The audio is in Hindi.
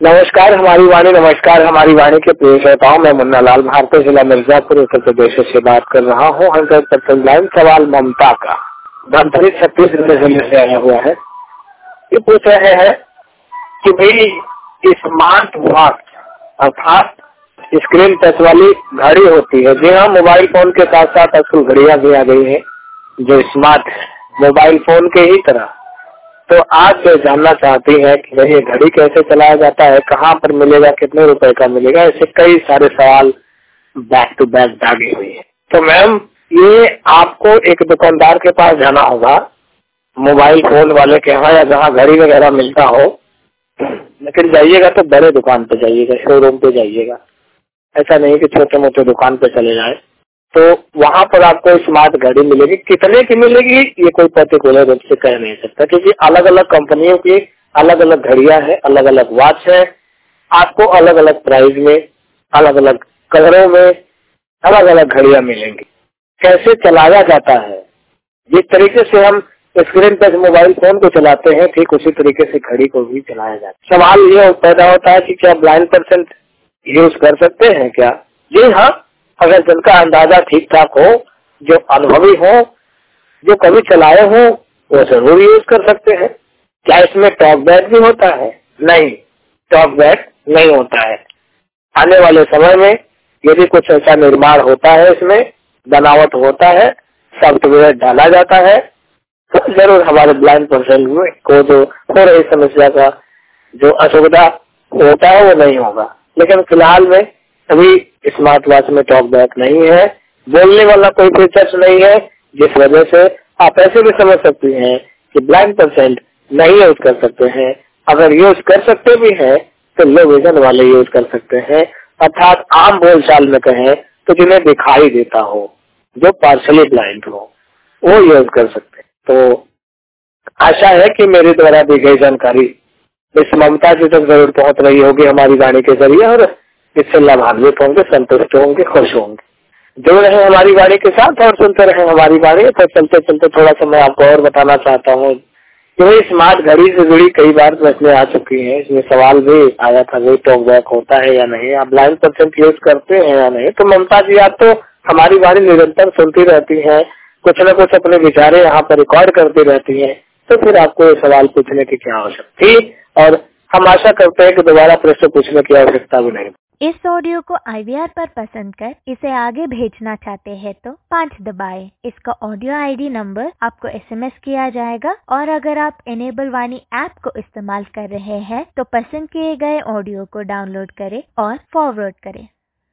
नमस्कार हमारी वाणी, नमस्कार हमारी वाणी के प्रिय श्रोताओं, मैं मुन्ना लाल भारतीय जिला मिर्जापुर उत्तर प्रदेश से बात कर रहा हूँ। 100% लाइन सवाल ममता का धमतरी छत्तीसगढ़ जिले से आया हुआ है। ये पूछ रहे हैं कि भाई स्मार्ट वॉच अर्थात स्क्रीन टच वाली घड़ी होती है। जी हाँ, मोबाइल फोन के साथ साथ आजकल घड़ियां भी आ गई है जो स्मार्ट है, मोबाइल फोन के ही तरह। तो आज जो जानना चाहती है कि भाई ये घड़ी कैसे चलाया जाता है, कहाँ पर मिलेगा, कितने रुपए का मिलेगा, ऐसे कई सारे सवाल बैक टू बैक दागे हुए हैं। तो मैम, ये आपको एक दुकानदार के पास जाना होगा, मोबाइल फोन वाले के यहाँ, या जहाँ घड़ी वगैरह मिलता हो। लेकिन जाइएगा तो बड़े दुकान पे जाइएगा, शोरूम पे जाइएगा, ऐसा नहीं कि छोटे मोटे दुकान पे चले जाए। तो वहाँ पर आपको स्मार्ट घड़ी मिलेगी। कितने की मिलेगी ये कोई पर्टिकुलर रूप से कह नहीं सकता, क्योंकि अलग अलग कंपनियों की अलग अलग घड़ियां हैं, अलग अलग वॉच है। आपको अलग अलग प्राइस में, अलग अलग कलरों में अलग अलग घड़ियां मिलेंगी। कैसे चलाया जाता है, जिस तरीके से हम स्क्रीन टच मोबाइल फोन को चलाते हैं, ठीक उसी तरीके से घड़ी को भी चलाया जाता है। सवाल ये पैदा होता है कि क्या ब्लाइंड पर्सन यूज कर सकते हैं क्या? जी हाँ, अगर जिनका अंदाजा ठीक ठाक हो, जो अनुभवी हो, जो कभी चलाए हो, वो जरूर यूज कर सकते हैं। क्या इसमें टॉक बैक भी होता है? नहीं, टॉक बैक नहीं होता है। आने वाले समय में यदि कुछ ऐसा निर्माण होता है, इसमें बनावट होता है, सॉफ्टवेयर डाला जाता है, तो जरूर हमारे ब्लाइंड पर्सन को जो हो रही समस्या का जो असुविधा होता है वो नहीं होगा। लेकिन फिलहाल में अभी स्मार्ट वॉच में टॉक बैक नहीं है, बोलने वाला कोई फीचर्स नहीं है, जिस वजह से आप ऐसे भी समझ सकते हैं कि ब्लाइंड पर्सन नहीं यूज कर सकते हैं। अगर यूज कर सकते भी हैं तो लो विजन वाले यूज कर सकते हैं, अर्थात आम बोलचाल में कहें तो जिन्हें दिखाई देता हो, जो पार्शली ब्लाइंड हो, वो यूज कर सकते हैं। तो आशा है कि मेरे द्वारा दी गई जानकारी इस ममता जी तक जरूर पहुंच रही होगी हमारी वाणी के जरिए, और इससे लाभान्वित होंगे, संतुष्ट होंगे, खुश होंगे। जुड़ रहे हमारी वाणी के साथ और सुनते रहे हमारी वाणी। तो चलते चलते थोड़ा सा मैं आपको और बताना चाहता हूँ कि स्मार्ट घड़ी से जुड़ी कई बार प्रश्न आ चुकी हैं। इसमें सवाल भी आया था, भाई टॉक बैक होता है या नहीं, आप ब्लाइंड पर्सन यूज करते हैं या नहीं। तो ममता जी, आप तो हमारी वाणी निरंतर सुनती रहती है, कुछ न कुछ अपने विचारे यहाँ पर रिकॉर्ड करती रहती है, तो फिर आपको ये सवाल पूछने की क्या आवश्यकता थी? और हम आशा करते हैं कि दोबारा प्रश्न पूछने की आवश्यकता भी नहीं। इस ऑडियो को IVR पर पसंद कर इसे आगे भेजना चाहते हैं तो 5 दबाएं। इसका ऑडियो ID नंबर आपको SMS किया जाएगा, और अगर आप इनेबल वाणी ऐप को इस्तेमाल कर रहे हैं तो पसंद किए गए ऑडियो को डाउनलोड करें और फॉरवर्ड करें।